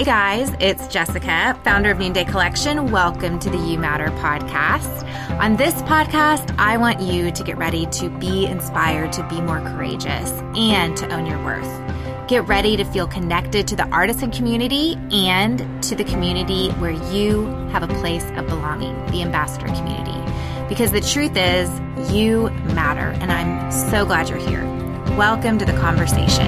Hey guys, it's Jessica, founder of Noonday Collection. Welcome to the You Matter podcast. On this podcast, I want you to get ready to be inspired to be more courageous and to own your worth. Get ready to feel connected to the artisan community and to the community where you have a place of belonging, the ambassador community. Because the truth is, you matter, and I'm so glad you're here. Welcome to the conversation.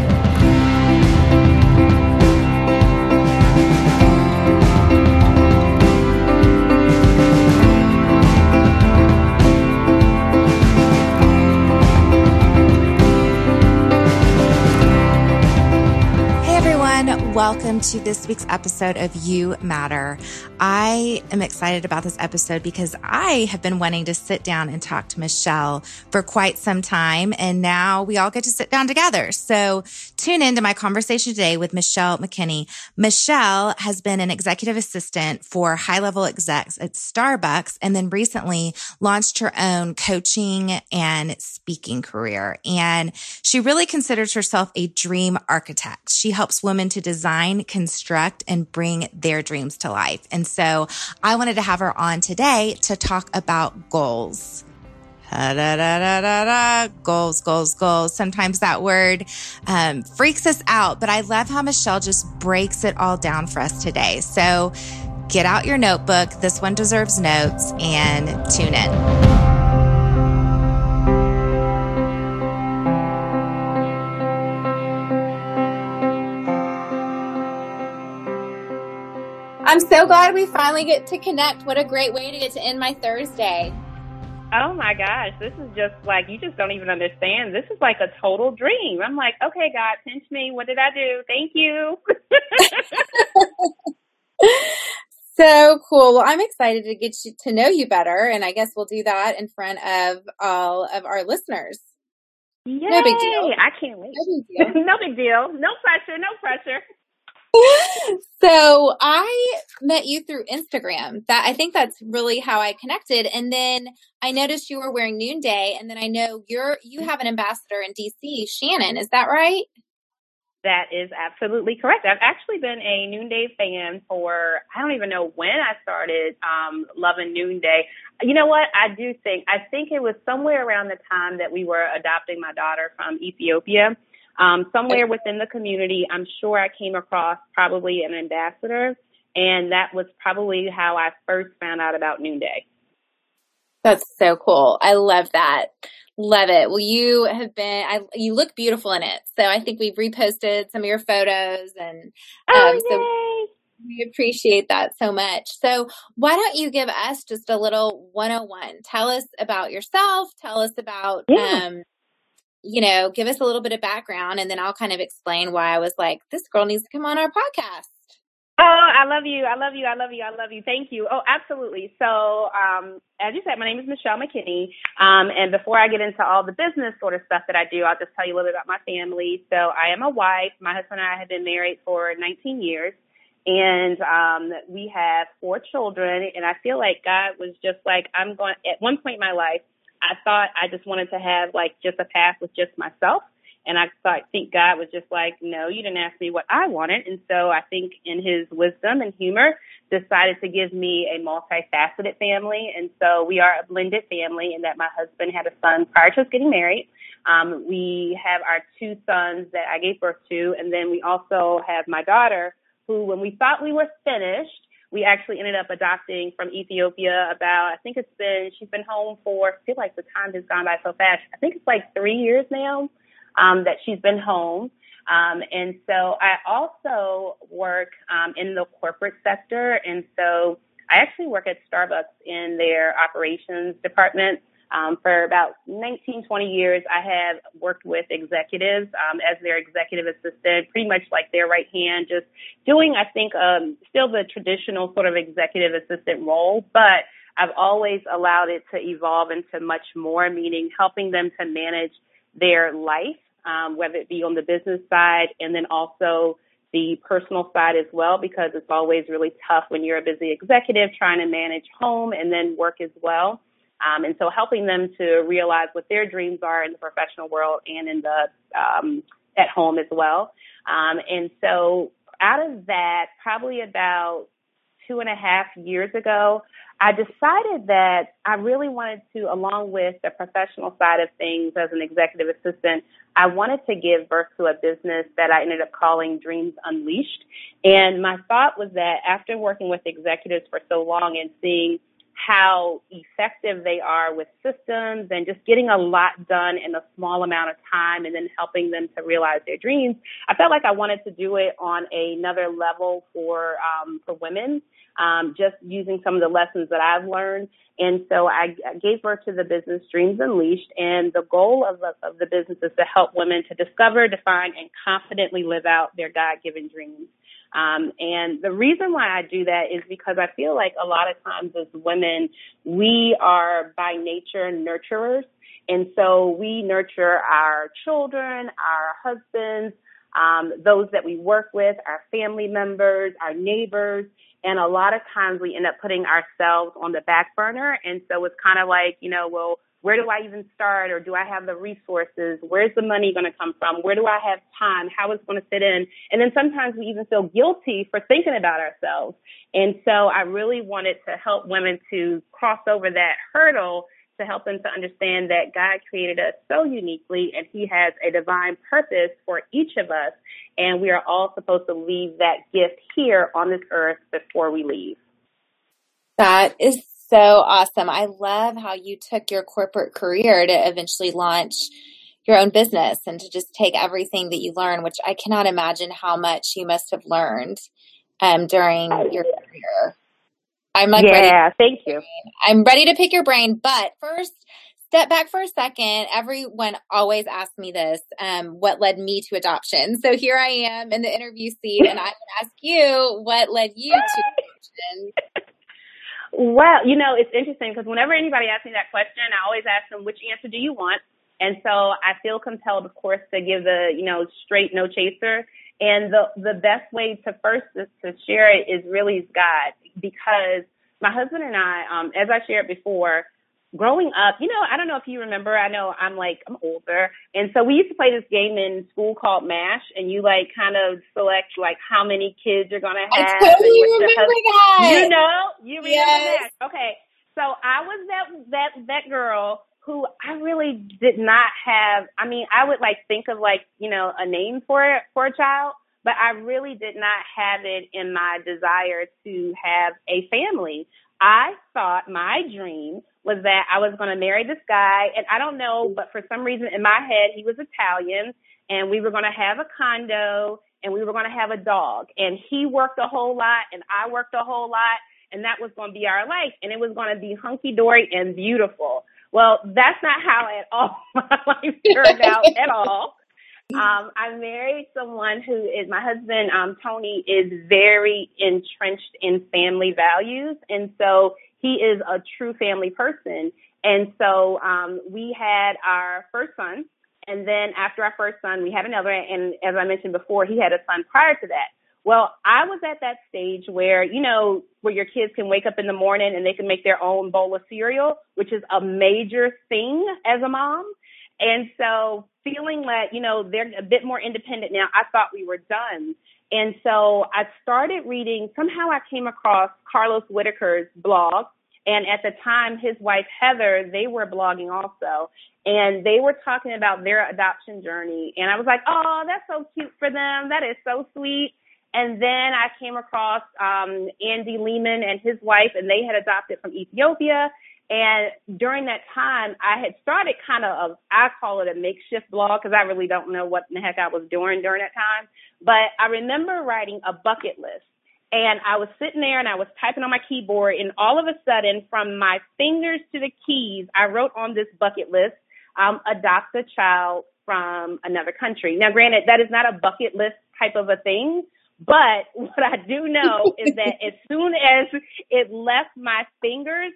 Welcome to this week's episode of You Matter. I am excited about this episode because I have been wanting to sit down and talk to Michelle for quite some time, and now we all get to sit down together. So tune into my conversation today with Michelle McKinney. Michelle has been an executive assistant for high-level execs at Starbucks, and then recently launched her own coaching and speaking career. And she really considers herself a dream architect. She helps women to design, construct, and bring their dreams to life. And so I wanted to have her on today to talk about goals. Goals, goals, goals. Sometimes that word freaks us out, but I love how Michelle just breaks it all down for us today. So get out your notebook. This one deserves notes, and tune in. I'm so glad we finally get to connect. What a great way to get to end my Thursday. Oh my gosh, this is just like, you just don't even understand. This is like a total dream. I'm like, okay, God, pinch me. What did I do? Thank you. So cool. Well, I'm excited to get to know you better, and I guess we'll do that in front of all of our listeners. Yay! No big deal. I can't wait. No big deal. No big deal. No pressure. No pressure. So I met you through Instagram. I think that's really how I connected. And then I noticed you were wearing Noonday, and then I know you have an ambassador in DC, Shannon. Is that right? That is absolutely correct. I've actually been a Noonday fan for, I don't even know when I started loving Noonday. You know what? I think it was somewhere around the time that we were adopting my daughter from Ethiopia. Somewhere within the community, I'm sure I came across probably an ambassador, and that was probably how I first found out about Noonday. That's so cool. I love that. Love it. Well, you look beautiful in it. So I think we've reposted some of your photos, and so we appreciate that so much. So why don't you give us just a little 101? Tell us about yourself. Tell us about, give us a little bit of background, and then I'll kind of explain why I was like, this girl needs to come on our podcast. Oh, I love you. I love you. I love you. I love you. Thank you. Oh, absolutely. So, as you said, my name is Michelle McKinney. And before I get into all the business sort of stuff that I do, I'll just tell you a little bit about my family. So I am a wife. My husband and I have been married for 19 years. And we have 4 children. And I feel like God was just like, at one point in my life, I thought I just wanted to have like just a path with just myself. And I think God was just like, no, you didn't ask me what I wanted. And so I think in his wisdom and humor, decided to give me a multifaceted family. And so we are a blended family in that my husband had a son prior to us getting married. We have our 2 sons that I gave birth to. And then we also have my daughter, who, when we thought we were finished, we actually ended up adopting from Ethiopia she's been home for, I feel like the time has gone by so fast. I think it's like 3 years now. That she's been home. And so I also work in the corporate sector. And so I actually work at Starbucks in their operations department. For about 19, 20 years, I have worked with executives as their executive assistant, pretty much like their right hand, just doing, I think, still the traditional sort of executive assistant role. But I've always allowed it to evolve into much more, meaning helping them to manage their life, whether it be on the business side and then also the personal side as well, because it's always really tough when you're a busy executive trying to manage home and then work as well. And so helping them to realize what their dreams are in the professional world and in the at home as well. And so out of that, probably about 2.5 years ago, I decided that I really wanted to, along with the professional side of things as an executive assistant, I wanted to give birth to a business that I ended up calling Dreams Unleashed. And my thought was that after working with executives for so long and seeing how effective they are with systems and just getting a lot done in a small amount of time and then helping them to realize their dreams, I felt like I wanted to do it on another level for women, just using some of the lessons that I've learned. And so I gave birth to the business Dreams Unleashed, and the goal of the business is to help women to discover, define, and confidently live out their God-given dreams. And the reason why I do that is because I feel like a lot of times as women, we are by nature nurturers. And so we nurture our children, our husbands, those that we work with, our family members, our neighbors. And a lot of times we end up putting ourselves on the back burner. And so it's kind of like, well, where do I even start, or do I have the resources? Where's the money going to come from? Where do I have time? How is it going to fit in? And then sometimes we even feel guilty for thinking about ourselves. And so I really wanted to help women to cross over that hurdle, to help them to understand that God created us so uniquely and he has a divine purpose for each of us. And we are all supposed to leave that gift here on this earth before we leave. That is so awesome. I love how you took your corporate career to eventually launch your own business and to just take everything that you learned, which I cannot imagine how much you must have learned during your career. I'm like, thank you. I'm ready to pick your brain, but first, step back for a second. Everyone always asks me this, what led me to adoption? So here I am in the interview seat, and I would ask you, what led you to adoption? Well, it's interesting because whenever anybody asks me that question, I always ask them, which answer do you want? And so I feel compelled, of course, to give the, straight no chaser. And the best way to first to share it is really God, because my husband and I, as I shared before, growing up, I don't know if you remember, I know I'm older. And so we used to play this game in school called MASH, and you kind of select how many kids you're going to have. I totally remember that. You remember that. Okay. So I was that girl who I really did not have. I mean, I would think of a name for a child, but I really did not have it in my desire to have a family. I thought my dream was that I was going to marry this guy, and I don't know, but for some reason in my head, he was Italian, and we were going to have a condo, and we were going to have a dog, and he worked a whole lot, and I worked a whole lot, and that was going to be our life, and it was going to be hunky-dory and beautiful. Well, that's not how at all my life turned out at all. I married someone who is, my husband, Tony, is very entrenched in family values. And so he is a true family person. And so we had our first son. And then after our first son, we had another. And as I mentioned before, he had a son prior to that. Well, I was at that stage where, where your kids can wake up in the morning and they can make their own bowl of cereal, which is a major thing as a mom. And so feeling that, they're a bit more independent now, I thought we were done. And so I started reading. Somehow I came across Carlos Whitaker's blog. And at the time, his wife, Heather, they were blogging also. And they were talking about their adoption journey. And I was like, oh, that's so cute for them. That is so sweet. And then I came across Andy Lehman and his wife, and they had adopted from Ethiopia. And during that time, I had started I call it a makeshift blog because I really don't know what in the heck I was doing during that time. But I remember writing a bucket list. And I was sitting there and I was typing on my keyboard. And all of a sudden, from my fingers to the keys, I wrote on this bucket list, adopt a child from another country. Now, granted, that is not a bucket list type of a thing. But what I do know is that as soon as it left my fingers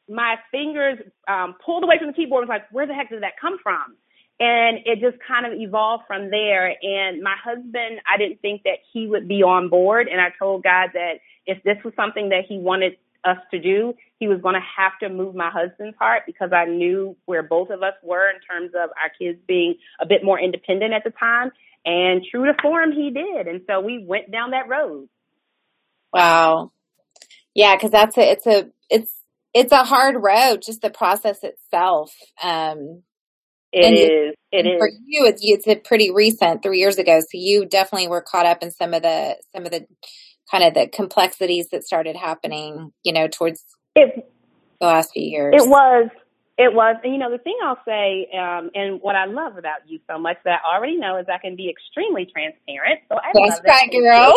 pulled away from the keyboard. Was like, where the heck did that come from? And it just kind of evolved from there. And my husband, I didn't think that he would be on board. And I told God that if this was something that he wanted us to do. He was going to have to move my husband's heart because I knew where both of us were in terms of our kids being a bit more independent at the time. And true to form, he did. And so we went down that road. Wow. Yeah, because it's a hard road, just the process itself. It is. For you, it's a pretty recent, 3 years ago. So you definitely were caught up in some of the kind of the complexities that started happening, towards the last few years. It was. And, the thing I'll say, and what I love about you so much that I already know is I can be extremely transparent. So I love that. That's right, girl.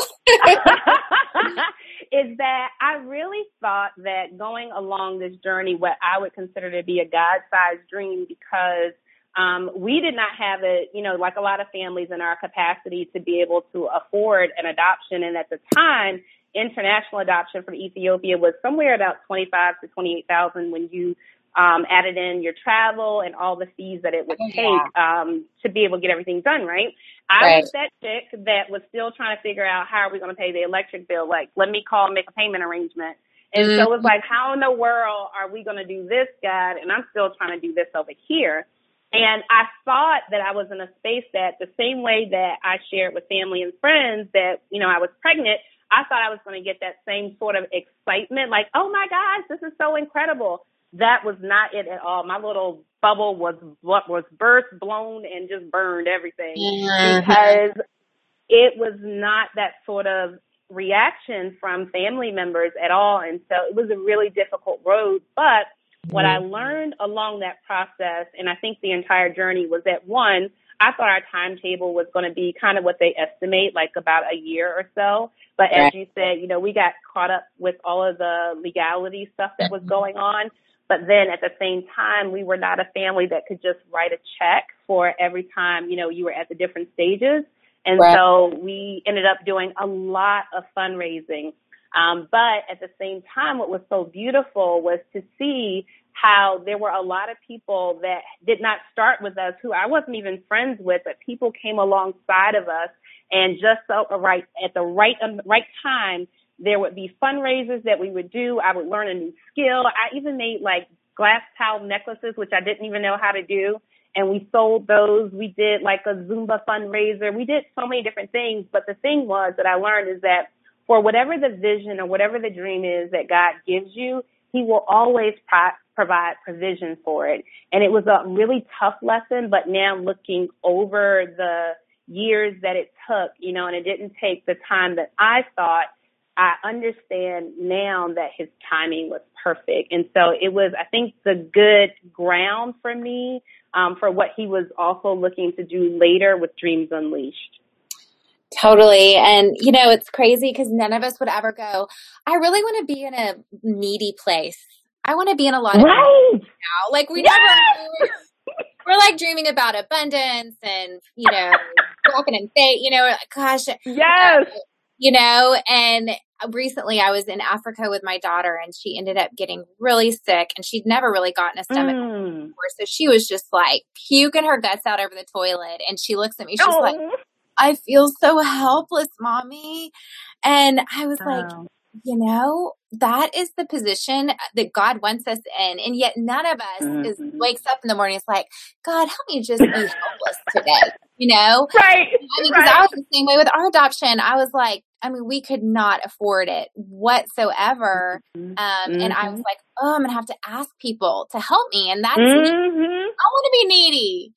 Is that I really thought that going along this journey, what I would consider to be a God-sized dream, because we did not have it, like a lot of families in our capacity to be able to afford an adoption. And at the time, international adoption from Ethiopia was somewhere about $25,000 to $28,000 when you added in your travel and all the fees that it would take to be able to get everything done, right? I was that chick that was still trying to figure out how are we going to pay the electric bill. Like, let me call and make a payment arrangement. And so it was like, how in the world are we going to do this, God? And I'm still trying to do this over here. And I thought that I was in a space that the same way that I shared with family and friends that, I was pregnant, I thought I was going to get that same sort of excitement, like, oh my gosh, this is so incredible. That was not it at all. My little bubble was burst, blown, and just burned everything because it was not that sort of reaction from family members at all. And so it was a really difficult road. But what I learned along that process, and I think the entire journey, was that, one, I thought our timetable was going to be kind of what they estimate, like about a year or so. But as you said, we got caught up with all of the legality stuff that was going on. But then at the same time, we were not a family that could just write a check for every time, you were at the different stages. And so we ended up doing a lot of fundraising. But at the same time, what was so beautiful was to see how there were a lot of people that did not start with us, who I wasn't even friends with, but people came alongside of us. And just at the right time, there would be fundraisers that we would do. I would learn a new skill. I even made like glass towel necklaces, which I didn't even know how to do. And we sold those. We did like a Zumba fundraiser. We did so many different things. But the thing was that I learned is that for whatever the vision or whatever the dream is that God gives you, he will always provide provision for it. And it was a really tough lesson. But now looking over the years that it took, and it didn't take the time that I thought, I understand now that his timing was perfect. And so it was, I think, the good ground for me for what he was also looking to do later with Dreams Unleashed. Totally. And, it's crazy because none of us would ever go, I really want to be in a needy place. I want to be in a lot of now. Like we never, we're like dreaming about abundance and, walking in faith, gosh. Yes. And recently I was in Africa with my daughter and she ended up getting really sick and she'd never really gotten a stomach before. So she was just like puking her guts out over the toilet. And she looks at me, she's like, I feel so helpless, mommy. And I was like, that is the position that God wants us in. And yet none of us wakes up in the morning. It's like, God, help me just be helpless today. Right. Because I was the same way with our adoption. I was like, we could not afford it whatsoever. And I was like, I'm going to have to ask people to help me. And that's, I want to be needy,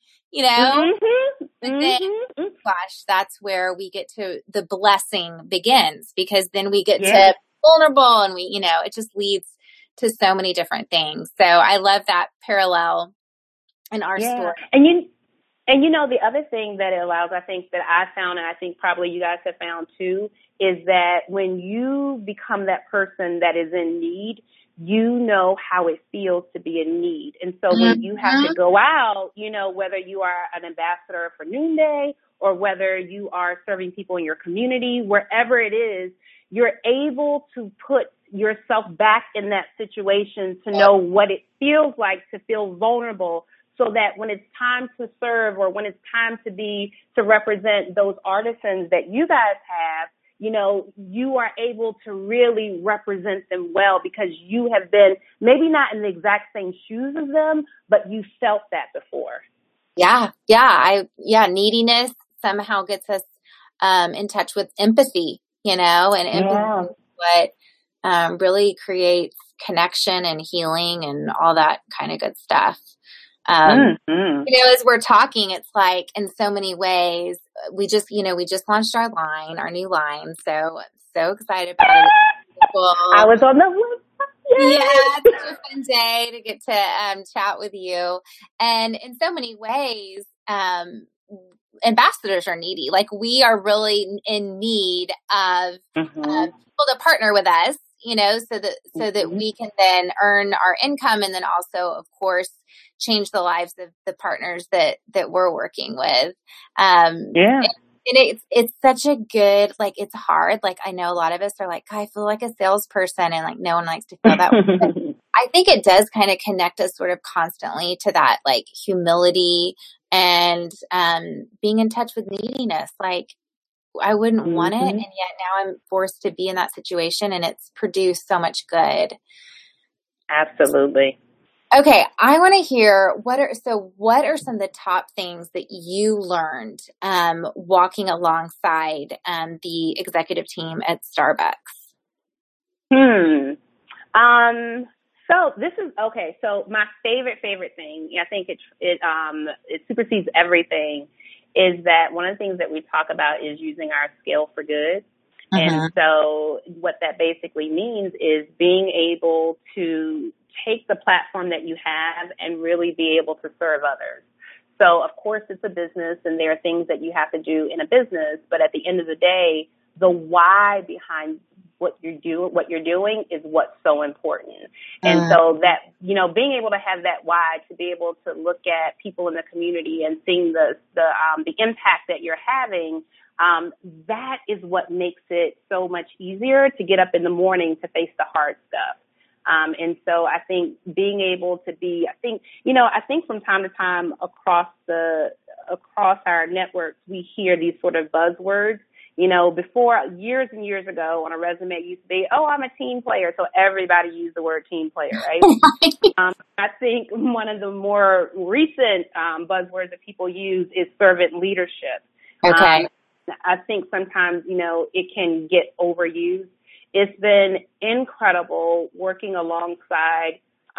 But then, gosh, that's where we get to the blessing begins because then we get to vulnerable and we, it just leads to so many different things. So I love that parallel in our story. And the other thing that it allows, I think that I found, and I think probably you guys have found too, is that when you become that person that is in need, you know how it feels to be in need. And so when you have to go out, whether you are an ambassador for Noonday or whether you are serving people in your community, wherever it is, you're able to put yourself back in that situation to know what it feels like to feel vulnerable, so that when it's time to serve or when it's time to represent those artisans that you guys have, you are able to really represent them well because you have been maybe not in the exact same shoes as them, but you felt that before. Yeah. Neediness somehow gets us in touch with empathy, and empathy is what really creates connection and healing and all that kind of good stuff. As we're talking, it's like in so many ways, we just launched our new line. So I'm so excited about it. I was on the website. Yeah, it's such a fun day to get to chat with you. And in so many ways, ambassadors are needy. Like we are really in need of people to partner with us, so that we can then earn our income and then also, of course, change the lives of the partners that we're working with. And it's such a good, like, it's hard. Like, I know a lot of us are like, I feel like a salesperson, and like, no one likes to feel that way. But I think it does kind of connect us sort of constantly to that, like, humility and being in touch with neediness. Like, I wouldn't want it, and yet now I'm forced to be in that situation, and it's produced so much good. Absolutely. Okay, I want to hear what are some of the top things that you learned walking alongside the executive team at Starbucks? So this is okay. So my favorite thing, I think it supersedes everything, is that one of the things that we talk about is using our skill for good. And so what that basically means is being able to take the platform that you have and really be able to serve others. So, of course, it's a business and there are things that you have to do in a business. But at the end of the day, the why behind what you're doing is what's so important. And so that, being able to have that why, to be able to look at people in the community and seeing the impact that you're having, that is what makes it so much easier to get up in the morning to face the hard stuff. And so I think being able to I think from time to time across our networks, we hear these sort of buzzwords. Before, years and years ago, on a resume, it used to be, I'm a team player. So everybody used the word team player, right? I think one of the more recent buzzwords that people use is servant leadership. Okay. I think sometimes, it can get overused. It's been incredible working alongside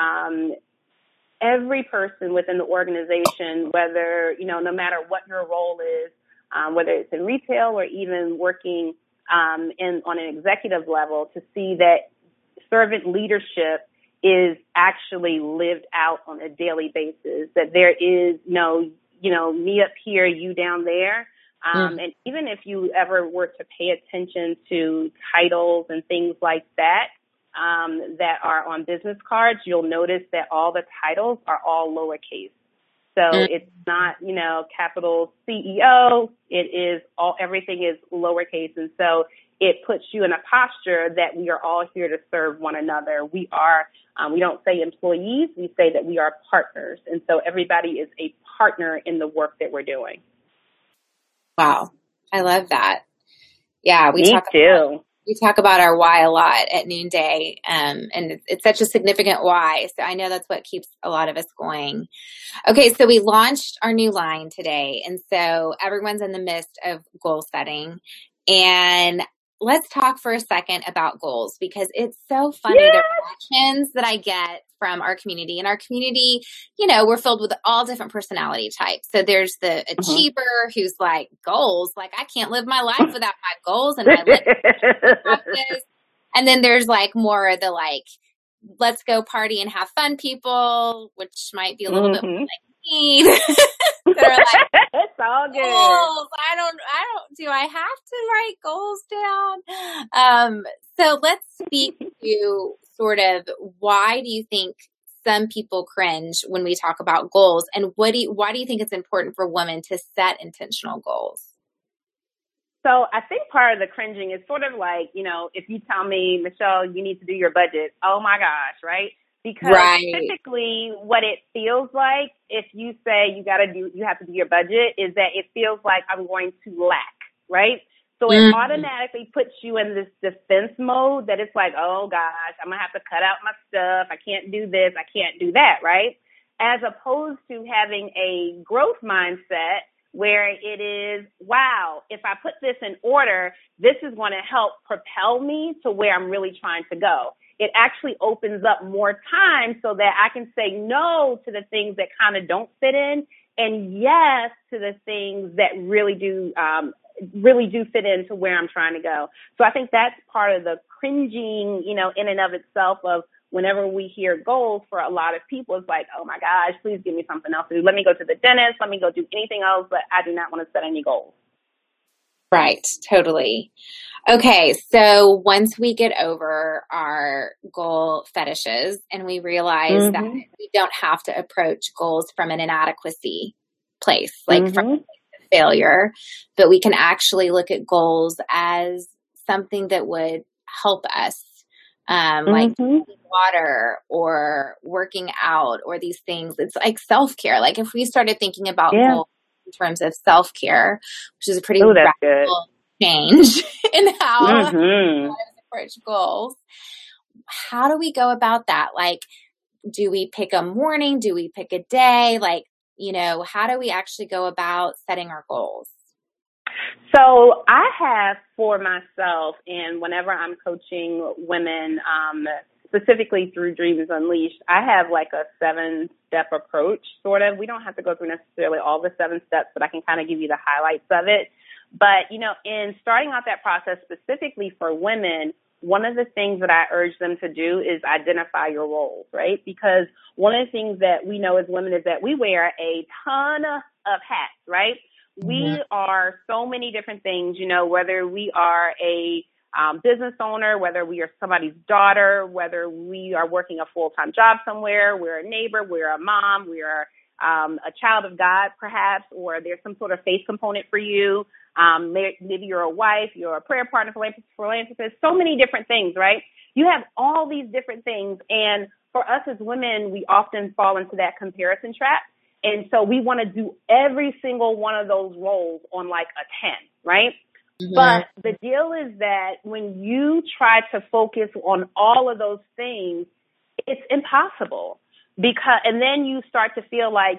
every person within the organization, whether, no matter what your role is, whether it's in retail or even working on an executive level, to see that servant leadership is actually lived out on a daily basis, that there is no, me up here, you down there. And even if you ever were to pay attention to titles and things like that, that are on business cards, you'll notice that all the titles are all lowercase. So it's not, capital CEO. It is everything is lowercase. And so it puts you in a posture that we are all here to serve one another. We are, we don't say employees, we say that we are partners. And so everybody is a partner in the work that we're doing. Wow. I love that. Yeah. Me too. We talk about our why a lot at Noonday, and it's such a significant why. So I know that's what keeps a lot of us going. Okay, so we launched our new line today, and so everyone's in the midst of goal setting. And let's talk for a second about goals, because it's so funny, the reactions that I get from our community. And our community, we're filled with all different personality types. So there's the achiever who's like, goals, like I can't live my life without my goals and my life. And then there's like more of the like, let's go party and have fun people, which might be a little bit more like me. That are like, it's all good. Goals. Do I have to write goals down? So let's speak to sort of, why do you think some people cringe when we talk about goals, and why do you think it's important for women to set intentional goals? So I think part of the cringing is sort of like, if you tell me, Michelle, you need to do your budget, oh my gosh, right? Because typically what it feels like, if you say you have to do your budget, is that it feels like I'm going to lack, right? So it automatically puts you in this defense mode that it's like, oh gosh, I'm going to have to cut out my stuff. I can't do this. I can't do that. Right. As opposed to having a growth mindset where it is, wow, if I put this in order, this is going to help propel me to where I'm really trying to go. It actually opens up more time so that I can say no to the things that kind of don't fit in and yes to the things that really do fit into where I'm trying to go. So I think that's part of the cringing, in and of itself of whenever we hear goals for a lot of people, it's like, oh my gosh, please give me something else to do. Let me go to the dentist. Let me go do anything else, but I do not want to set any goals. Right. Totally. Okay. So once we get over our goal fetishes and we realize that we don't have to approach goals from an inadequacy place, like from a place of failure, but we can actually look at goals as something that would help us, like drinking water or working out or these things. It's like self-care. Like if we started thinking about goals in terms of self-care, which is a pretty radical change in how we approach goals. How do we go about that? Like, do we pick a morning? Do we pick a day? Like, how do we actually go about setting our goals? So I have for myself, and whenever I'm coaching women, specifically through Dreams Unleashed, I have like a 7-step approach, sort of. We don't have to go through necessarily all the 7 steps, but I can kind of give you the highlights of it. But, in starting out that process specifically for women, one of the things that I urge them to do is identify your roles, right? Because one of the things that we know as women is that we wear a ton of hats, right? We are so many different things, whether we are a business owner, whether we are somebody's daughter, whether we are working a full-time job somewhere, we're a neighbor, we're a mom, we're a child of God perhaps, or there's some sort of faith component for you. Maybe you're a wife, you're a prayer partner, philanthropist, so many different things, right? You have all these different things. And for us as women, we often fall into that comparison trap. And so we want to do every single one of those roles on like a 10, right? But the deal is that when you try to focus on all of those things, it's impossible. And then you start to feel like,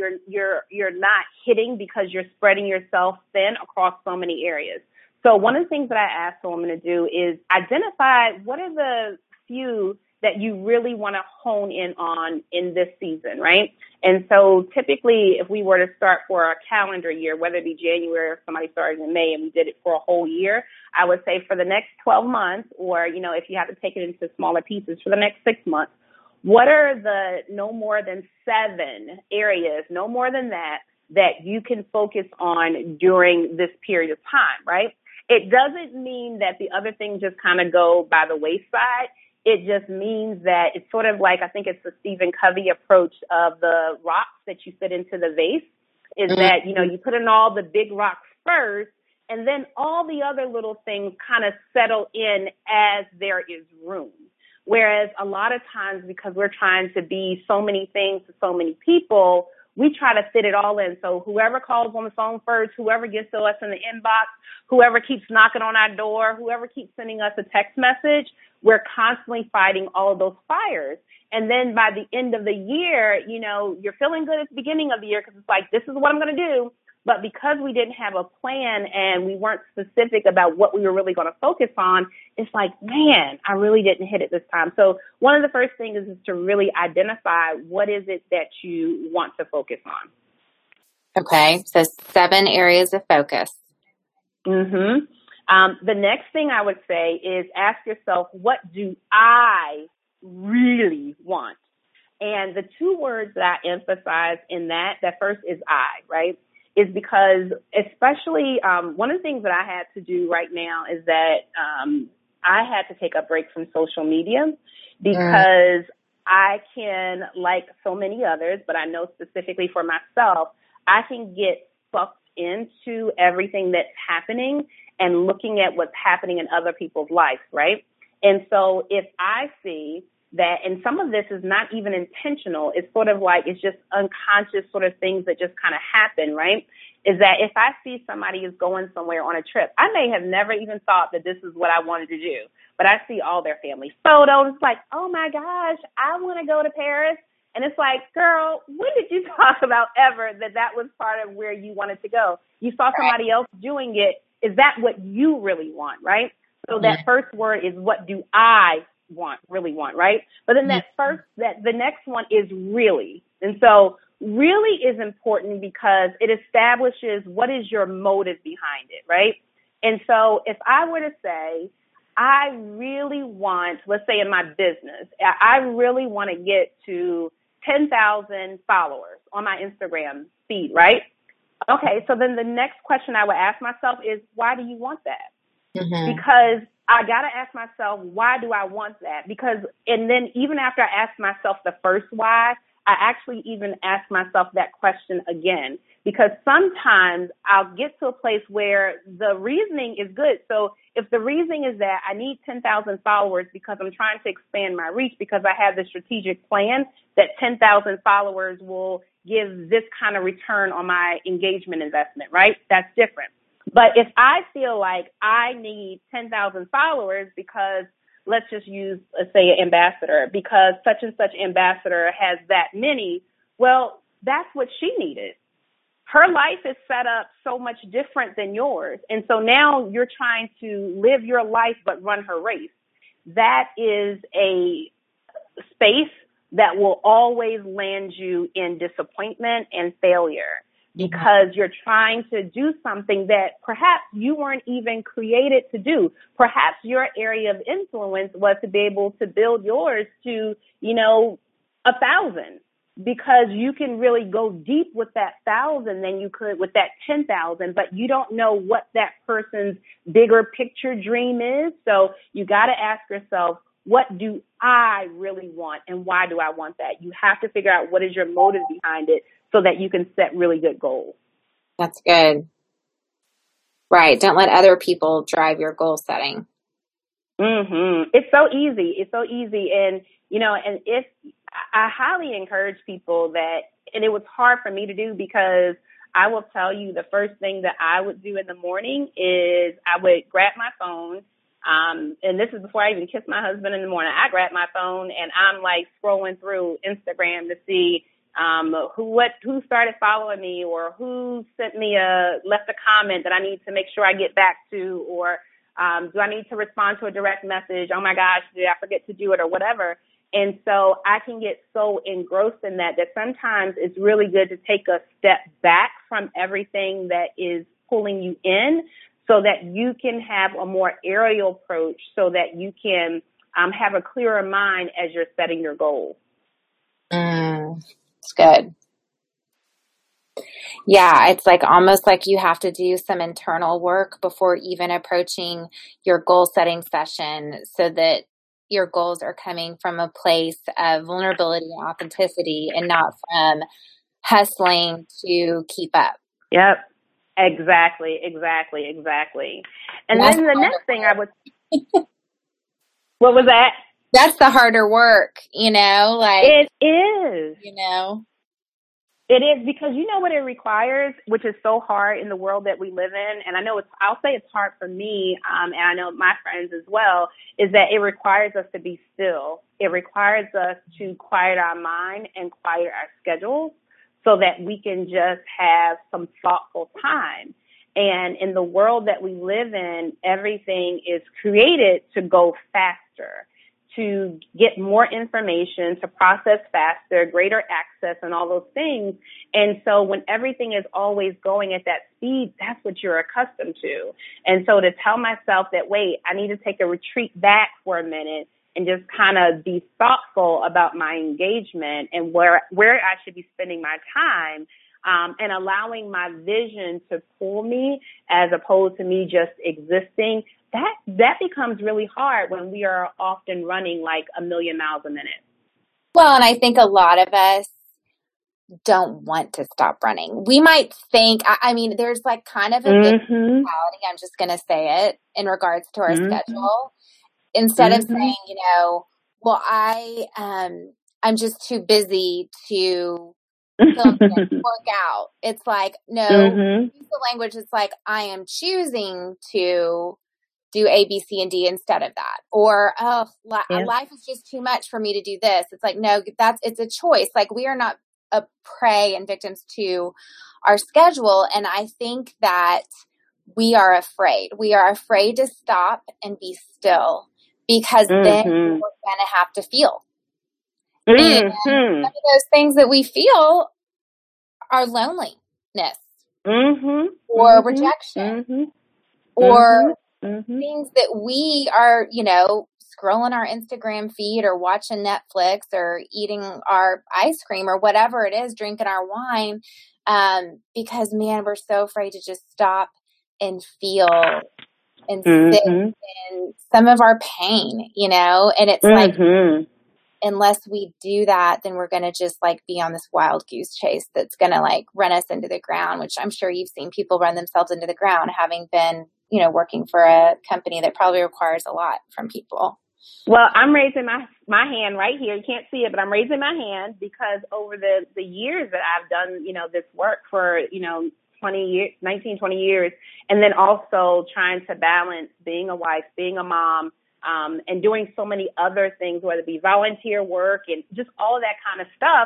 you're not hitting because you're spreading yourself thin across so many areas. So one of the things that I ask a woman to do is identify what are the few that you really want to hone in on in this season, right? And so typically if we were to start for a calendar year, whether it be January or somebody started in May and we did it for a whole year, I would say for the next 12 months, or, if you have to take it into smaller pieces, for the next 6 months, what are the no more than 7 areas, no more than that you can focus on during this period of time, right? It doesn't mean that the other things just kind of go by the wayside. It just means that it's sort of like, I think it's the Stephen Covey approach of the rocks that you fit into the vase, is that, you put in all the big rocks first, and then all the other little things kind of settle in as there is room. Whereas a lot of times, because we're trying to be so many things to so many people, we try to fit it all in. So whoever calls on the phone first, whoever gets to us in the inbox, whoever keeps knocking on our door, whoever keeps sending us a text message, we're constantly fighting all of those fires. And then by the end of the year, you're feeling good at the beginning of the year because it's like, this is what I'm going to do. But because we didn't have a plan and we weren't specific about what we were really going to focus on, it's like, man, I really didn't hit it this time. So one of the first things is to really identify what is it that you want to focus on. Okay. So 7 areas of focus. The next thing I would say is ask yourself, what do I really want? And the 2 words that I emphasize in that first is I, right? Is because especially one of the things that I had to do right now is that I had to take a break from social media because I can, like so many others, but I know specifically for myself, I can get sucked into everything that's happening and looking at what's happening in other people's lives, right? And so if I see that, and some of this is not even intentional, it's sort of like, it's just unconscious sort of things that just kind of happen, right? is that if I see somebody is going somewhere on a trip, I may have never even thought that this is what I wanted to do, but I see all their family photos. It's like, oh my gosh, I want to go to Paris. And it's like, girl, when did you talk about ever that was part of where you wanted to go? You saw somebody else doing it. Is that what you really want, right? So that first word is, what do I really want, right? But then the next one is really. And so really is important because it establishes what is your motive behind it, right? And so if I were to say, I really want, let's say in my business, I really want to get to 10,000 followers on my Instagram feed, right? Okay, so then the next question I would ask myself is, why do you want that? Mm-hmm. Because I got to ask myself, why do I want that? And then even after I ask myself the first why, I actually even ask myself that question again, because sometimes I'll get to a place where the reasoning is good. So if the reasoning is that I need 10,000 followers because I'm trying to expand my reach, because I have the strategic plan that 10,000 followers will give this kind of return on my engagement investment, right? That's different. But if I feel like I need 10,000 followers because, let's just use, let's say, an ambassador, because such and such ambassador has that many, well, that's what she needed. Her life is set up so much different than yours. And so now you're trying to live your life but run her race. That is a space that will always land you in disappointment and failure, because you're trying to do something that perhaps you weren't even created to do. Perhaps your area of influence was to be able to build yours to, 1,000, because you can really go deep with that 1,000 than you could with that 10,000, but you don't know what that person's bigger picture dream is. So you got to ask yourself, what do I really want, and why do I want that? You have to figure out what is your motive behind it, so that you can set really good goals. That's good. Right. Don't let other people drive your goal setting. Mm-hmm. It's so easy. It's so easy. And, and if I highly encourage people that, and it was hard for me to do, because I will tell you the first thing that I would do in the morning is I would grab my phone. And this is before I even kiss my husband in the morning. I grab my phone and I'm like scrolling through Instagram to see who started following me, or who left a comment that I need to make sure I get back to, or do I need to respond to a direct message? Oh my gosh, did I forget to do it, or whatever? And so I can get so engrossed in that sometimes it's really good to take a step back from everything that is pulling you in, so that you can have a more aerial approach, so that you can have a clearer mind as you're setting your goals. It's good. Yeah, it's like almost like you have to do some internal work before even approaching your goal setting session, so that your goals are coming from a place of vulnerability and authenticity, and not from hustling to keep up. Yep. Exactly. And then the next thing I would, what was that? That's the harder work, like it is, It is, because you know what it requires, which is so hard in the world that we live in. And I know I'll say it's hard for me, and I know my friends as well, is that it requires us to be still. It requires us to quiet our mind and quiet our schedules, so that we can just have some thoughtful time. And in the world that we live in, everything is created to go faster, to get more information, to process faster, greater access, and all those things. And so when everything is always going at that speed, that's what you're accustomed to. And so to tell myself that, wait, I need to take a retreat back for a minute and just kind of be thoughtful about my engagement and where I should be spending my time, and allowing my vision to pull me as opposed to me just existing, that becomes really hard when we are often running like a million miles a minute. Well, and I think a lot of us don't want to stop running. We might think, there's like kind of a big mentality, I'm just going to say it, in regards to our schedule. Instead of saying, well, I'm just too busy to work out. It's like, no, use the language. It's like, I am choosing to do A, B, C, and D instead of that. Or, life is just too much for me to do this. It's like, no, it's a choice. Like, we are not a prey and victims to our schedule. And I think that we are afraid. We are afraid to stop and be still, because then we're going to have to feel. And some of those things that we feel are loneliness or rejection or things that we are, scrolling our Instagram feed or watching Netflix or eating our ice cream or whatever it is, drinking our wine, because, man, we're so afraid to just stop and feel and sit in some of our pain, and it's like, unless we do that, then we're going to just like be on this wild goose chase that's going to like run us into the ground, which I'm sure you've seen people run themselves into the ground, having been, working for a company that probably requires a lot from people. Well, I'm raising my hand right here. You can't see it, but I'm raising my hand because over the years that I've done, this work for, 19, 20 years, and then also trying to balance being a wife, being a mom, and doing so many other things, whether it be volunteer work and just all of that kind of stuff,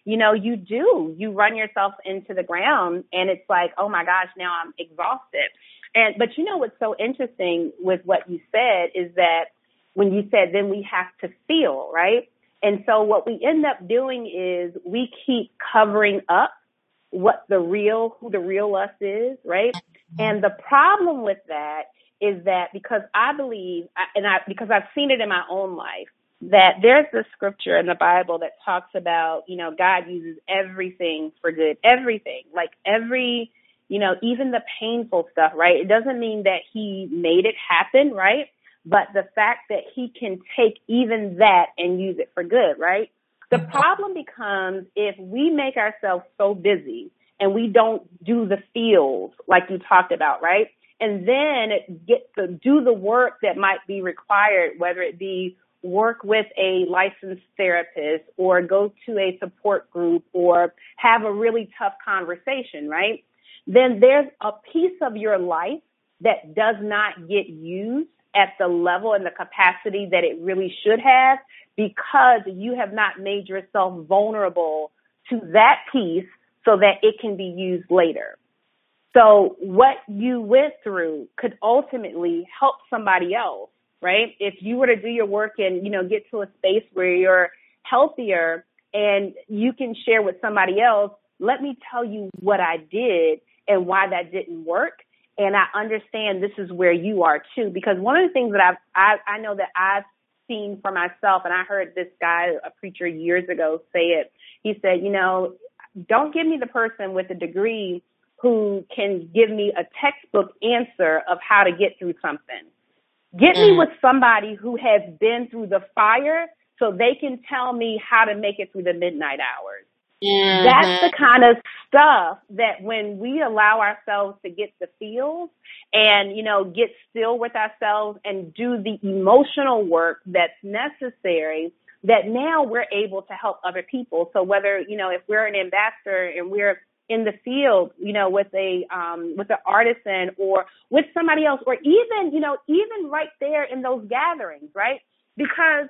you run yourself into the ground, and it's like, oh my gosh, now I'm exhausted. But what's so interesting with what you said is that when you said, then we have to feel, right? And so what we end up doing is we keep covering up who the real us is, right? And the problem with that is that because I believe, because I've seen it in my own life, that there's this scripture in the Bible that talks about, God uses everything for good, everything, like every, even the painful stuff, right? It doesn't mean that he made it happen, right? But the fact that he can take even that and use it for good, right? The problem becomes if we make ourselves so busy and we don't do the feels like you talked about, right? And then get to do the work that might be required, whether it be work with a licensed therapist or go to a support group or have a really tough conversation, right? Then there's a piece of your life that does not get used at the level and the capacity that it really should have, because you have not made yourself vulnerable to that piece so that it can be used later. So what you went through could ultimately help somebody else, right? If you were to do your work and, get to a space where you're healthier and you can share with somebody else, let me tell you what I did and why that didn't work. And I understand this is where you are too, because one of the things that I know that I've seen for myself, and I heard this guy, a preacher years ago, say it. He said, don't give me the person with a degree who can give me a textbook answer of how to get through something. Get me with somebody who has been through the fire so they can tell me how to make it through the midnight hours. That's the kind of stuff that when we allow ourselves to get the feels and, get still with ourselves and do the emotional work that's necessary, that now we're able to help other people. So whether, if we're an ambassador and we're in the field, with an artisan or with somebody else, or even right there in those gatherings, right? Because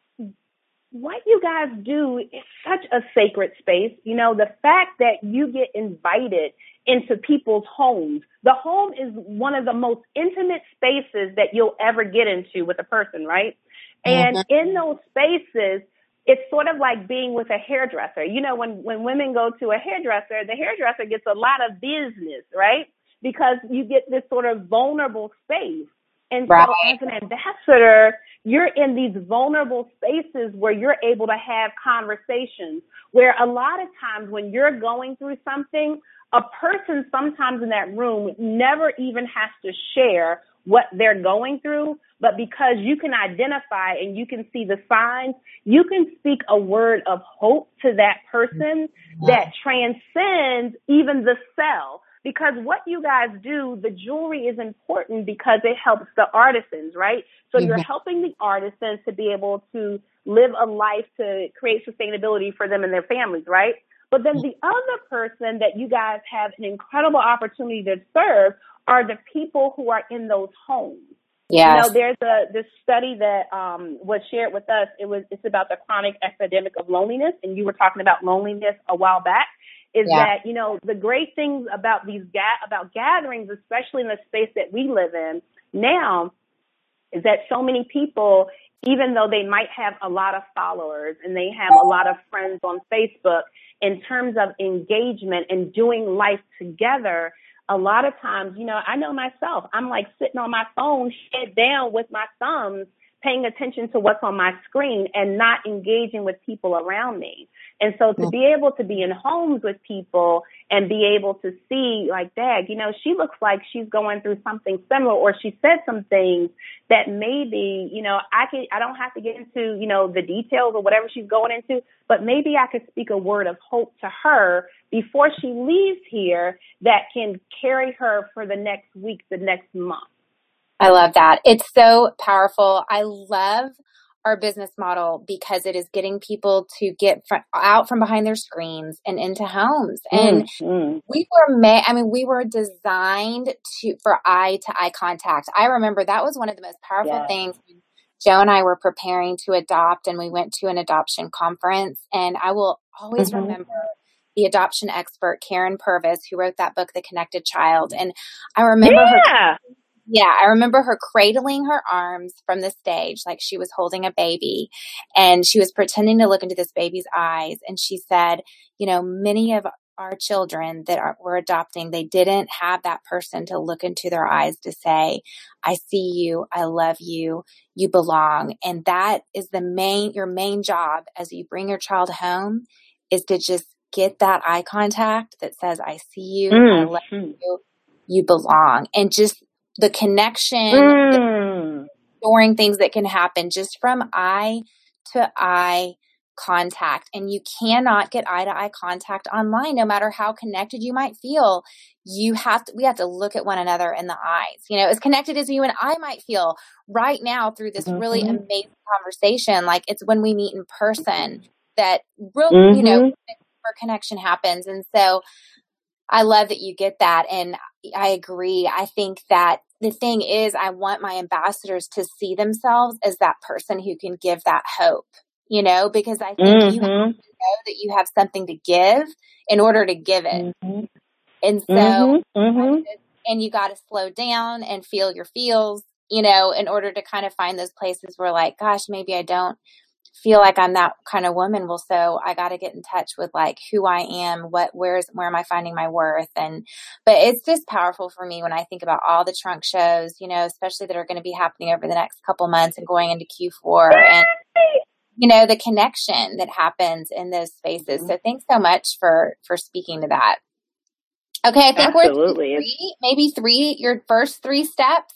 what you guys do is such a sacred space. The fact that you get invited into people's homes. The home is one of the most intimate spaces that you'll ever get into with a person, right? And in those spaces, it's sort of like being with a hairdresser. When women go to a hairdresser, the hairdresser gets a lot of business, right? Because you get this sort of vulnerable space. And so as an ambassador, you're in these vulnerable spaces where you're able to have conversations where a lot of times when you're going through something, a person sometimes in that room never even has to share what they're going through, but because you can identify and you can see the signs, you can speak a word of hope to that person that transcends even the cell. Because what you guys do, the jewelry is important because it helps the artisans, right? So you're helping the artisans to be able to live a life to create sustainability for them and their families, right? But then the other person that you guys have an incredible opportunity to serve are the people who are in those homes. Yes. There's this study that was shared with us. It's about the chronic epidemic of loneliness, and you were talking about loneliness a while back. That the great things about about gatherings, especially in the space that we live in now, is that so many people, even though they might have a lot of followers and they have a lot of friends on Facebook, in terms of engagement and doing life together, a lot of times, I know myself, I'm like sitting on my phone, head down with my thumbs, paying attention to what's on my screen and not engaging with people around me. And so to be able to be in homes with people and be able to see, like, Dag, she looks like she's going through something similar, or she said some things that maybe, I don't have to get into, the details or whatever she's going into, but maybe I could speak a word of hope to her before she leaves here that can carry her for the next week, the next month. I love that. It's so powerful. I love our business model because it is getting people to get out from behind their screens and into homes. And we were designed for eye-to-eye contact. I remember that was one of the most powerful things. Joe and I were preparing to adopt, and we went to an adoption conference. And I will always remember the adoption expert, Karen Purvis, who wrote that book, The Connected Child. And I remember I remember her cradling her arms from the stage like she was holding a baby, and she was pretending to look into this baby's eyes. And she said, many of our children that we're adopting, they didn't have that person to look into their eyes to say, I see you, I love you, you belong. And that is your main job as you bring your child home, is to just get that eye contact that says, I see you, I love you, you belong. And just the connection, storing things that can happen just from eye to eye contact. And you cannot get eye to eye contact online, no matter how connected you might feel. We have to look at one another in the eyes, as connected as you and I might feel right now through this really amazing conversation. Like, it's when we meet in person that real, connection happens. And so I love that you get that. And I agree. I think that the thing is, I want my ambassadors to see themselves as that person who can give that hope, because I think you have to know that you have something to give in order to give it. And so, and you got to slow down and feel your feels, in order to kind of find those places where, like, gosh, maybe I don't feel like I'm that kind of woman. Well, so I got to get in touch with, like, who I am, where am I finding my worth? But it's just powerful for me when I think about all the trunk shows, especially that are going to be happening over the next couple months and going into Q4, and, the connection that happens in those spaces. So thanks so much for speaking to that. Okay. I think maybe your first 3 steps.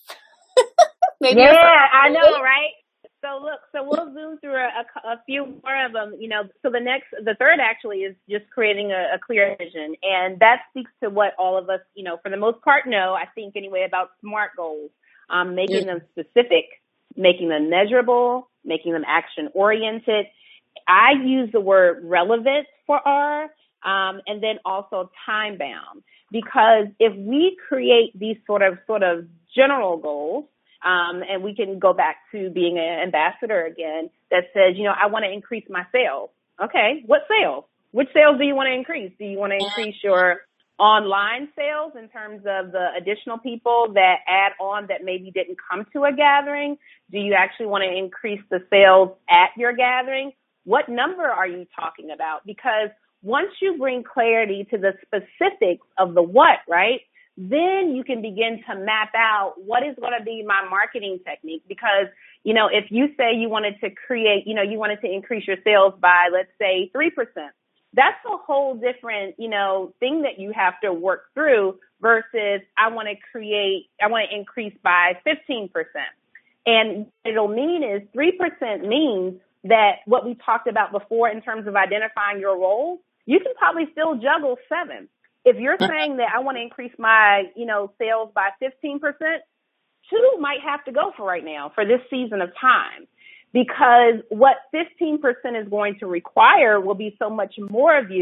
I know, right? So we'll zoom through a few more of them, so the third actually is just creating a clear vision. And that speaks to what all of us, for the most part know, I think anyway, about SMART goals, making them specific, making them measurable, making them action oriented. I use the word relevant for R, and then also time bound, because if we create these sort of general goals, and we can go back to being an ambassador again, that says, I want to increase my sales. Okay, what sales? Which sales do you want to increase? Do you want to increase your online sales in terms of the additional people that add on that maybe didn't come to a gathering? Do you actually want to increase the sales at your gathering? What number are you talking about? Because once you bring clarity to the specifics of the what, right, then you can begin to map out what is going to be my marketing technique. Because, if you say you wanted to create, you wanted to increase your sales by, let's say, 3%, that's a whole different, thing that you have to work through versus I want to increase by 15%. And what it'll mean is 3% means that what we talked about before in terms of identifying your roles, you can probably still juggle 7. If you're saying that I want to increase my, sales by 15%, 2 might have to go for right now for this season of time, because what 15% is going to require will be so much more of you.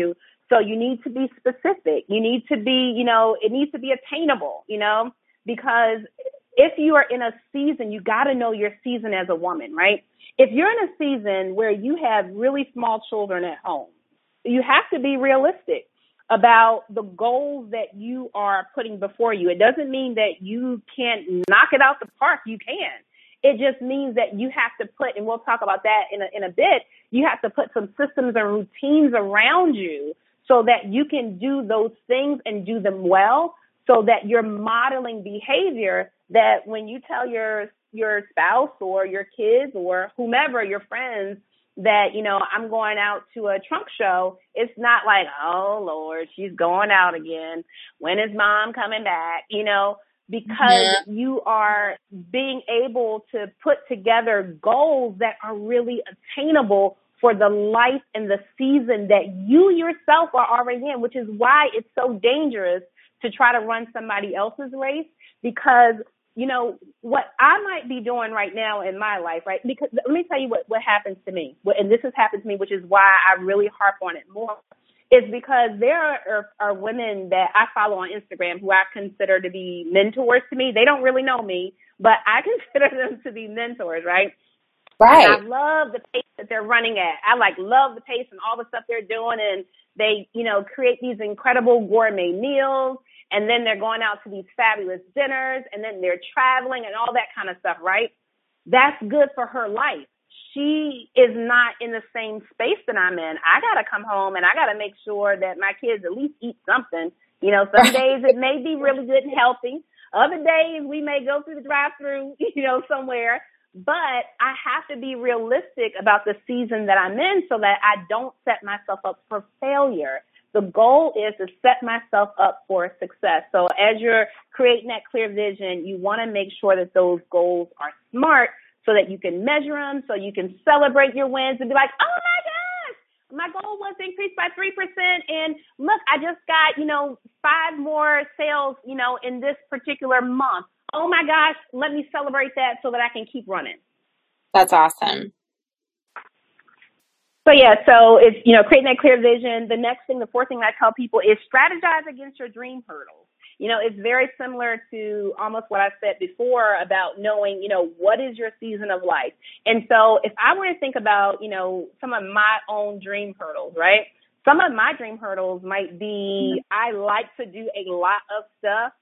So you need to be specific. You need to be, it needs to be attainable, because if you are in a season, you got to know your season as a woman, right? If you're in a season where you have really small children at home, you have to be realistic about the goals that you are putting before you. It doesn't mean that you can't knock it out the park. You can. It just means that you have to put, and we'll talk about that in a bit, you have to put some systems and routines around you so that you can do those things and do them well, so that you're modeling behavior that when you tell your spouse or your kids or whomever, your friends, that, I'm going out to a trunk show, it's not like, oh, Lord, she's going out again. When is mom coming back? Because you are being able to put together goals that are really attainable for the life and the season that you yourself are already in, which is why it's so dangerous to try to run somebody else's race. Because, what I might be doing right now in my life, right? Because let me tell you what happens to me, and this has happened to me, which is why I really harp on it more, is because there are women that I follow on Instagram who I consider to be mentors to me. They don't really know me, but I consider them to be mentors, right? Right. And I love the pace that they're running at. I love the pace and all the stuff they're doing. And they, create these incredible gourmet meals. And then they're going out to these fabulous dinners. And then they're traveling and all that kind of stuff, right? That's good for her life. She is not in the same space that I'm in. I got to come home and I got to make sure that my kids at least eat something. Some days it may be really good and healthy. Other days we may go through the drive-through, somewhere. But I have to be realistic about the season that I'm in so that I don't set myself up for failure. The goal is to set myself up for success. So as you're creating that clear vision, you want to make sure that those goals are smart so that you can measure them, so you can celebrate your wins and be like, oh my gosh, my goal was to increase by 3%. And look, I just got, 5 more sales, in this particular month. Oh my gosh, let me celebrate that so that I can keep running. That's awesome. So it's, creating that clear vision. The next thing, the fourth thing I tell people is strategize against your dream hurdles. It's very similar to almost what I said before about knowing, what is your season of life. And so if I were to think about, some of my own dream hurdles, right? Some of my dream hurdles might be, I like to do a lot of stuff.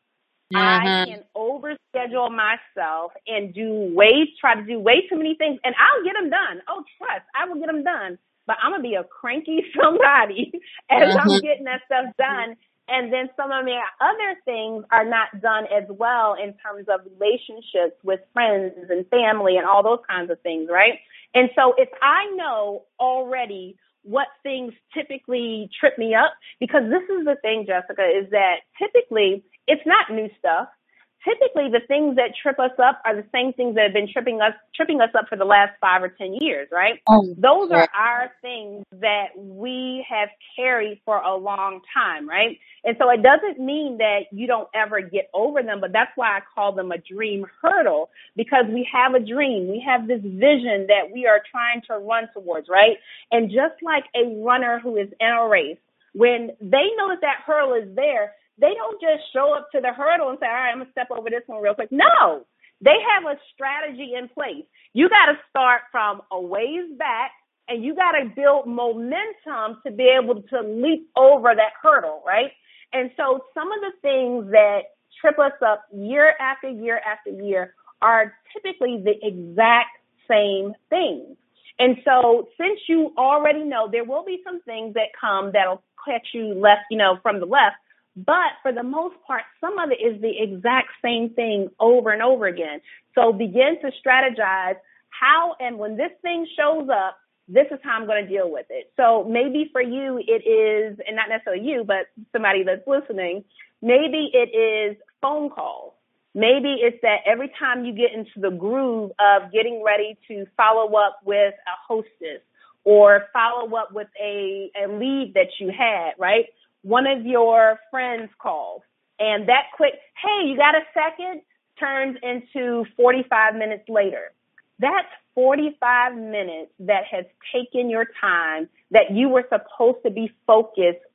I can overschedule myself and try to do way too many things, and I'll get them done. Oh, trust, I will get them done. But I'm going to be a cranky somebody as I'm getting that stuff done. And then some of my other things are not done as well in terms of relationships with friends and family and all those kinds of things, right? And so if I know already what things typically trip me up, because this is the thing, Jessica, is that typically it's not new stuff. Typically, the things that trip us up are the same things that have been tripping us up for the last 5 or 10 years, right? Those are our things that we have carried for a long time, right? And so it doesn't mean that you don't ever get over them, but that's why I call them a dream hurdle, because we have a dream. We have this vision that we are trying to run towards, right? And just like a runner who is in a race, when they know that hurdle is there, they don't just show up to the hurdle and say, all right, I'm going to step over this one real quick. No, they have a strategy in place. You got to start from a ways back, and you got to build momentum to be able to leap over that hurdle, right? And so some of the things that trip us up year after year after year are typically the exact same things. And so since you already know, there will be some things that come that'll catch you left, from the left. But for the most part, some of it is the exact same thing over and over again. So begin to strategize how, and when this thing shows up, this is how I'm going to deal with it. So maybe for you it is, and not necessarily you, but somebody that's listening, maybe it is phone calls. Maybe it's that every time you get into the groove of getting ready to follow up with a hostess or follow up with a lead that you had, right? One of your friends calls, and that quick, hey, you got a second, turns into 45 minutes later. That's 45 minutes that has taken your time that you were supposed to be focused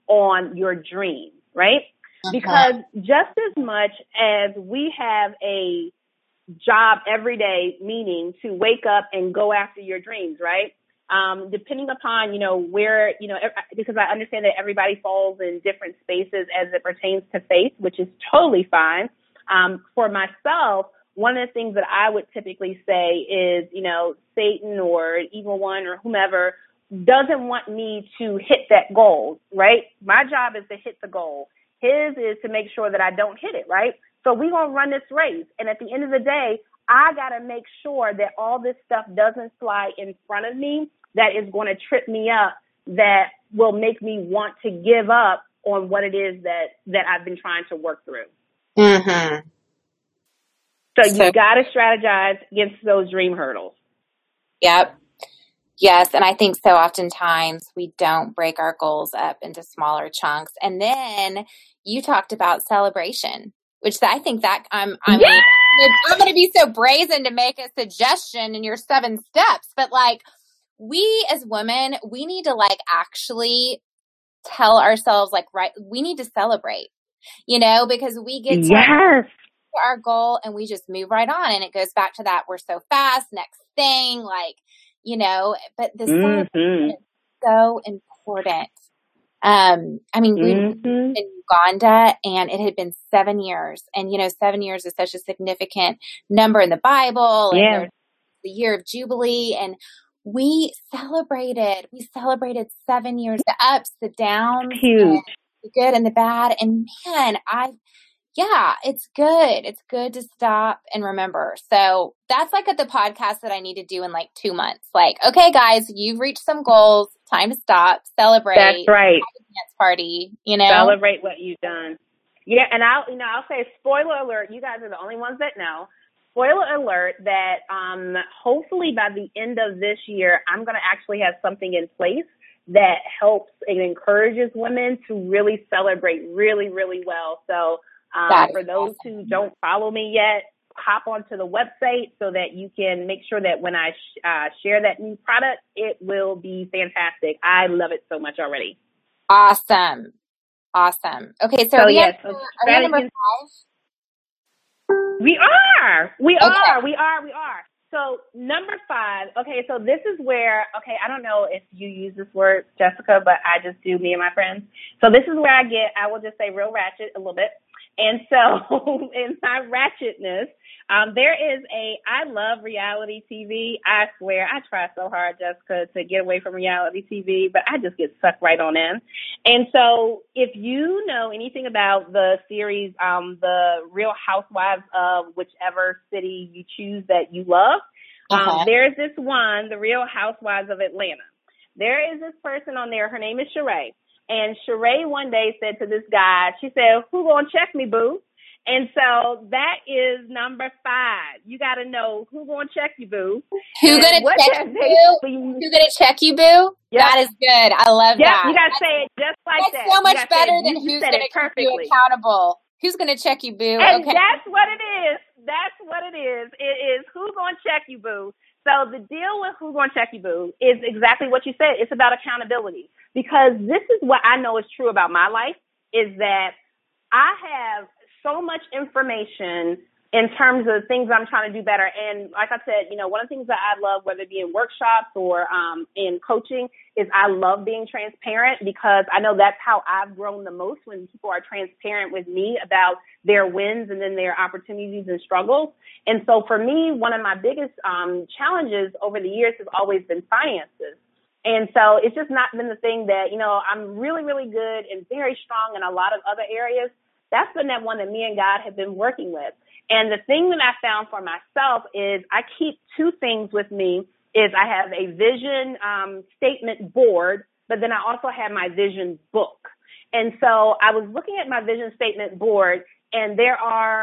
on your dreams, right? Because just as much as we have a job every day, meaning to wake up and go after your dreams, right? Depending upon, where, because I understand that everybody falls in different spaces as it pertains to faith, which is totally fine. For myself, one of the things that I would typically say is, Satan or evil one or whomever doesn't want me to hit that goal, right? My job is to hit the goal. His is to make sure that I don't hit it, right? So we're going to run this race. And at the end of the day, I got to make sure that all this stuff doesn't fly in front of me that is going to trip me up, that will make me want to give up on what it is that I've been trying to work through. Mm-hmm. So you've got to strategize against those dream hurdles. Yep. Yes. And I think so oftentimes we don't break our goals up into smaller chunks. And then you talked about celebration, which I think that I'm going to be so brazen to make a suggestion in your 7 steps, but like we as women, we need to like actually tell ourselves like, right, we need to celebrate, because we get to our goal and we just move right on. And it goes back to that. We're so fast, next thing, like, but this celebration is so important. We were in Uganda and it had been 7 years, and 7 years is such a significant number in the Bible. Yeah. And the year of Jubilee, and we celebrated 7 years, the ups, the downs, huge, the good and the bad. And man, it's good. It's good to stop and remember. So that's like at the podcast that I need to do in like 2 months. Like, okay, guys, you've reached some goals. Time to stop, celebrate. That's right. Have a dance party, Celebrate what you've done. Yeah. And I'll say, spoiler alert, you guys are the only ones that know. Spoiler alert that, hopefully by the end of this year, I'm going to actually have something in place that helps and encourages women to really celebrate really, really well. So, for those who don't follow me yet, hop onto the website so that you can make sure that when I share that new product, it will be fantastic. I love it so much already. Awesome. Okay, so are we on number 5? We are. So number 5. Okay, so this is where, I don't know if you use this word, Jessica, but I just do, me and my friends. So this is where I will just say real ratchet a little bit. And so in my ratchetness, there is I love reality TV. I swear, I try so hard, Jessica, to get away from reality TV, but I just get sucked right on in. And so if you know anything about the series, the Real Housewives of whichever city you choose that you love, there's this one, the Real Housewives of Atlanta. There is this person on there. Her name is Sheree. And Sheree one day said to this guy, she said, "Who gonna check me, boo?" And so that is number 5. You got to know who gonna check you, boo. Who gonna check you, boo? Who gonna check you, boo? Yep. That is good. I love that. You got to say it just like that. That's so much better than who's gonna keep you accountable. Who's gonna check you, boo? And that's what it is. That's what it is. It is who gonna check you, boo. So the deal with who gonna check you, boo, is exactly what you said. It's about accountability. Because this is what I know is true about my life, is that I have so much information in terms of things I'm trying to do better. And like I said, one of the things that I love, whether it be in workshops or in coaching, is I love being transparent, because I know that's how I've grown the most, when people are transparent with me about their wins and then their opportunities and struggles. And so for me, one of my biggest challenges over the years has always been finances. And so it's just not been the thing that, I'm really, really good and very strong in a lot of other areas. That's been that one that me and God have been working with. And the thing that I found for myself is I keep 2 things with me. Is I have a vision statement board, but then I also have my vision book. And so I was looking at my vision statement board, and there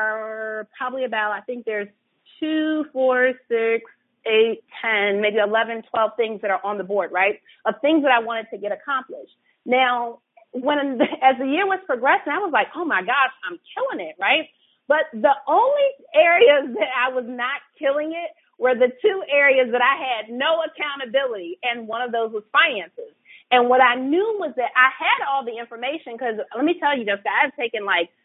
are probably about, I think there's 2, 4, 6, 8, 10, maybe 11, 12 things that are on the board, right, of things that I wanted to get accomplished. Now, as the year was progressing, I was like, oh my gosh, I'm killing it, right? But the only areas that I was not killing it were the 2 areas that I had no accountability, and one of those was finances. And what I knew was that I had all the information, because let me tell you, Jessica, I've taken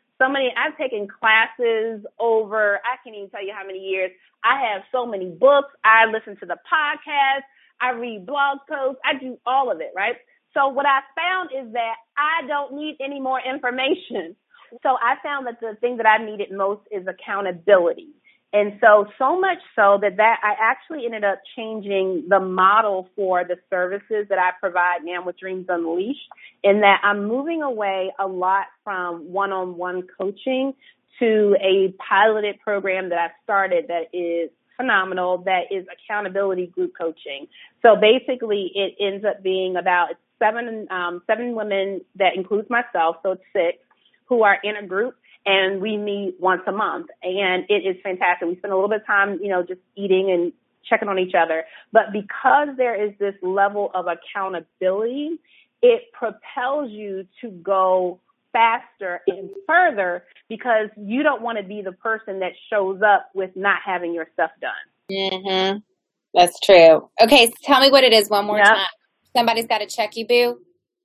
classes over, I can't even tell you how many years. I have so many books. I listen to the podcast. I read blog posts. I do all of it, right? So what I found is that I don't need any more information. So I found that the thing that I needed most is accountability. And so much so that I actually ended up changing the model for the services that I provide now with Dreams Unleashed, in that I'm moving away a lot from one-on-one coaching to a piloted program that I've started that is phenomenal, that is accountability group coaching. So basically it ends up being about seven women, that includes myself, so it's 6, who are in a group, and we meet once a month, and it is fantastic. We spend a little bit of time, just eating and checking on each other. But because there is this level of accountability, it propels you to go faster and further, because you don't want to be the person that shows up with not having your stuff done. Mm-hmm. That's true. Okay, so tell me what it is one more time. Somebody's got to check you, boo.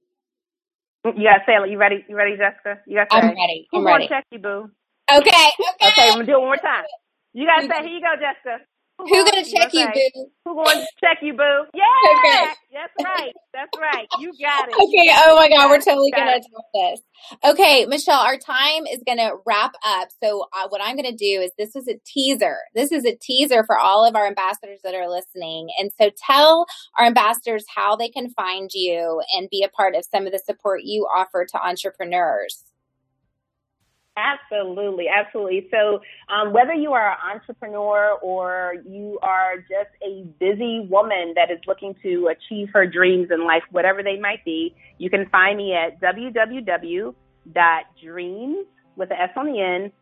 You gotta say it. You ready? You ready, Jessica? You gotta say. I'm ready. Who's gonna check you, boo? Okay. Okay, we'll do it one more time. You gotta say, here you go, Jessica. Who's gonna check you, boo? Who's gonna check you, boo? Yeah. Okay. That's right. You got it. Okay. Oh my God, we're totally gonna do this. Okay, Michelle, our time is gonna wrap up. So what I'm gonna do is, this is a teaser. This is a teaser for all of our ambassadors that are listening. And so tell our ambassadors how they can find you and be a part of some of the support you offer to entrepreneurs. Absolutely. So whether you are an entrepreneur or you are just a busy woman that is looking to achieve her dreams in life, whatever they might be, you can find me at www.dreams, with an S on the end,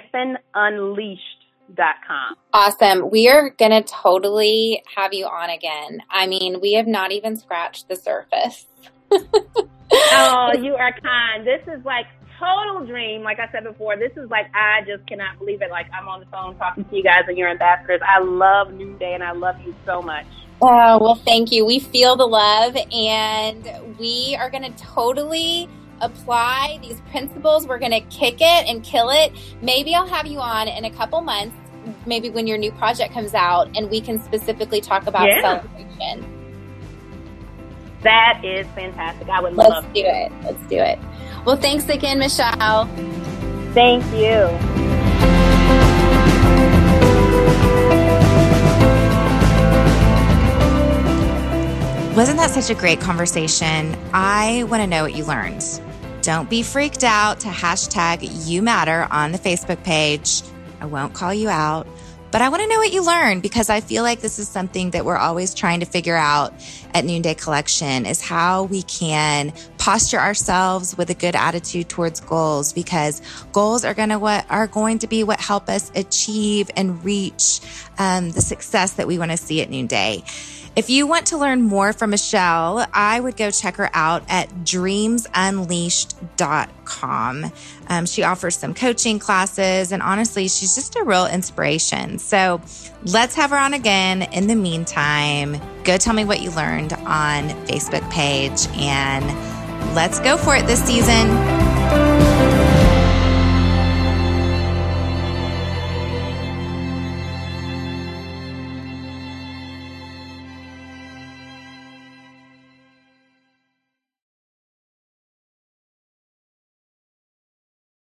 -unleashed.com. Awesome. We are going to totally have you on again. I mean, we have not even scratched the surface. Oh, you are kind. This is like total dream. Like I said before, this is like, I just cannot believe it. Like, I'm on the phone talking to you guys and your ambassadors. I love Noonday, and I love you so much. Oh, well, thank you. We feel the love, and we are going to totally apply these principles. We're going to kick it and kill it. Maybe I'll have you on in a couple months, maybe when your new project comes out, and we can specifically talk about celebration. That is fantastic. I would love to. Let's do it. Well, thanks again, Michelle. Thank you. Wasn't that such a great conversation? I want to know what you learned. Don't be freaked out to #YouMatter on the Facebook page. I won't call you out, but I want to know what you learned, because I feel like this is something that we're always trying to figure out at Noonday Collection, is how we can posture ourselves with a good attitude towards goals, because goals are going to be what help us achieve and reach the success that we want to see at Noonday. If you want to learn more from Michelle, I would go check her out at dreamsunleashed.com. She offers some coaching classes, and honestly, she's just a real inspiration. So let's have her on again. In the meantime, go tell me what you learned on Facebook page, and let's go for it this season.